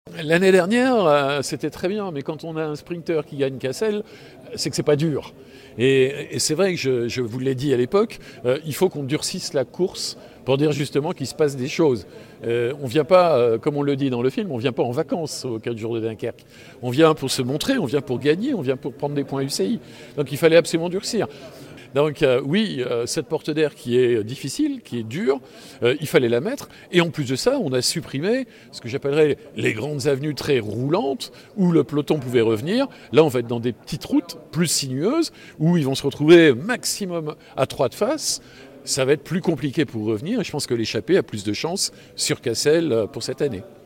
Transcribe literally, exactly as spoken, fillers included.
L'année dernière, euh, c'était très bien, mais quand on a un sprinter qui gagne Cassel, c'est que c'est pas dur. Et, et c'est vrai que je, je vous l'ai dit à l'époque, euh, il faut qu'on durcisse la course pour dire justement qu'il se passe des choses. Euh, on vient pas, euh, comme on le dit dans le film, on vient pas en vacances aux quatre jours de Dunkerque. On vient pour se montrer, on vient pour gagner, on vient pour prendre des points U C I. Donc il fallait absolument durcir. Donc euh, oui, euh, cette porte d'air qui est difficile, qui est dure, euh, il fallait la mettre. Et en plus de ça, on a supprimé ce que j'appellerais les grandes avenues très roulantes où le peloton pouvait revenir. Là, on va être dans des petites routes plus sinueuses où ils vont se retrouver maximum à trois de face. Ça va être plus compliqué pour revenir et je pense que l'échappée a plus de chances sur Cassel pour cette année.